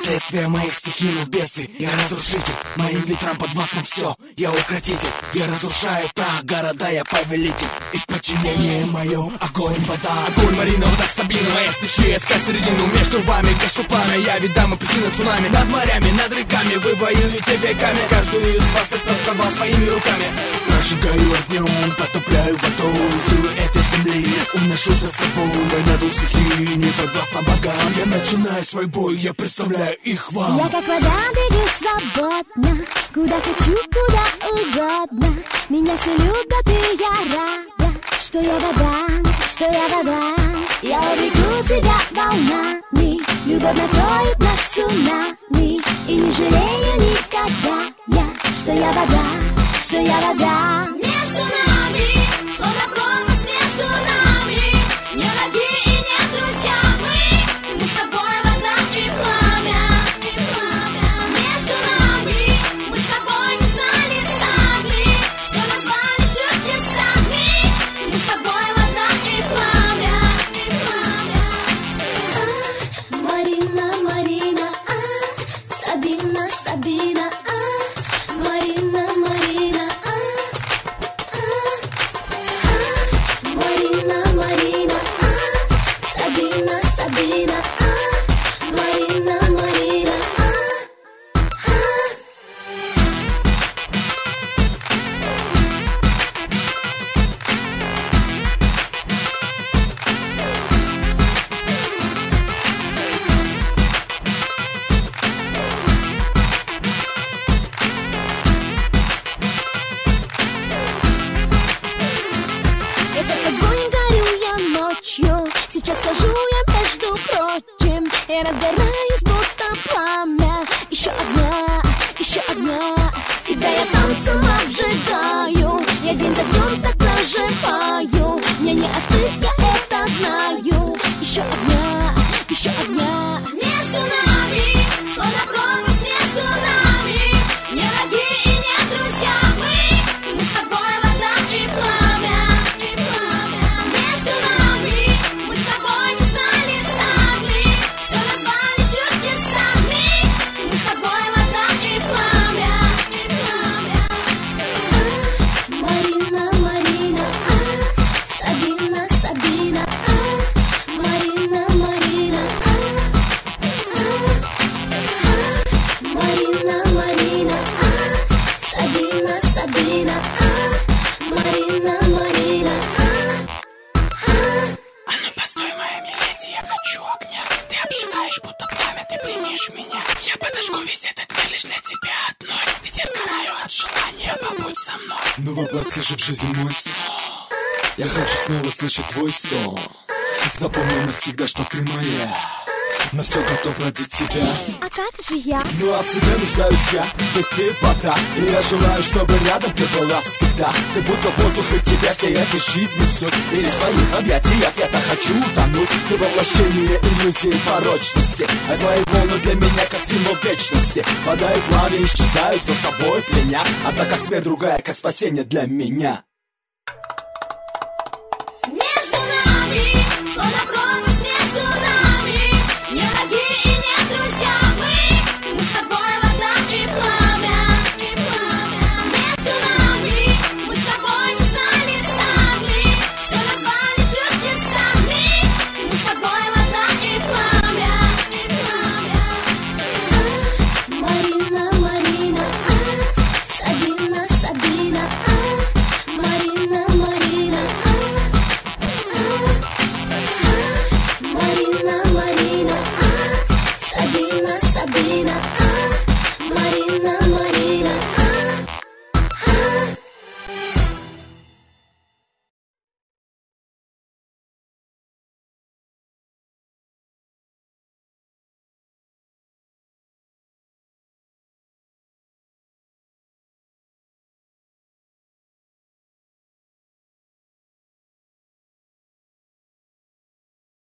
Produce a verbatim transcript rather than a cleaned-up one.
Последствия моих стихийных бедствий. Я разрушитель, моим ветрам подвластно все. Я укротитель, я разрушаю прах города, я повелитель. И в подчинении моем огонь, вода. Огонь, Марина, вода, Сабина, моя стихия. Скай середину между вами, гашу пламя. Я ведь дама, причина цунами. Над морями, над реками, вы воюете веками. Каждую из вас я создавал своими руками. Прожигаю огнем, потопляю водой. Силы этой земли уношу за собой. Война двух стихий, не подвластна богам. Я начинаю свой бой, я представляю их вам. Я как вода бегу свободно, куда хочу, куда угодно. Меня все любят, и я рада, что я вода, что я вода. Я увлеку тебя волнами, любовь накроет нас цунами. И не жалею никогда я, что я вода, что я вода. Между нами, словно пропасть между нами. Не враги и не друзья мы, мы с тобой вода и пламя, и пламя. Между нами, мы с тобой не знали сами, все назвали чудесами. Мы с тобой вода и пламя, и пламя. А, Марина, Марина, а, Сабина, Сабина, а, Марина, Марина, а, а, Марина, Марина, а, Сабина, Сабина, а, Марина, Марина, а, а. Этот огонь горю я ночью. Сейчас скажу я, между прочим, я разгораюсь, будто пламя. Еще огня, еще огня. Тебя я танцем обжигаю. Я день за днем так проживаю. Мне не остыть, я это знаю. Еще огня, еще огня. Между нами, словно пропасть между нами. Не враги и не друзья мы, мы с тобой вода и пламя, и пламя. Между нами, мы с тобой не знали сами, все назвали чудесами. Мы с тобой вода и пламя, и пламя. А, Марина, Марина, а, Сабина, Сабина, а, Марина, Марина, а, а, а, Марина, Марина, а, Сабина, Сабина, а, Марина, Марина, а, а. А ну постой, моя миледи, я хочу огня. Ты обжигаешь, будто пламя, ты пленишь меня. Я подожгу весь этот мир лишь для тебя одной. Ведь я сгораю от желания, побудь со мной. Ну воплоти же в жизнь мой сон. Я хочу снова слышать твой стон. Запомни навсегда, что ты моя. На все готов ради тебя. А как же я? Ну а в тебе нуждаюсь я, ведь ты вода. И я желаю, чтобы рядом ты была всегда. Ты будто воздух, и тебя всей этой жизни суть. И лишь в твоих объятиях я так хочу утонуть. Ты воплощение иллюзии порочности. А твои волны для меня как символ вечности. Вода и пламя исчезают за собой пленя. Одна как смерть, другая как спасение для меня. Между нами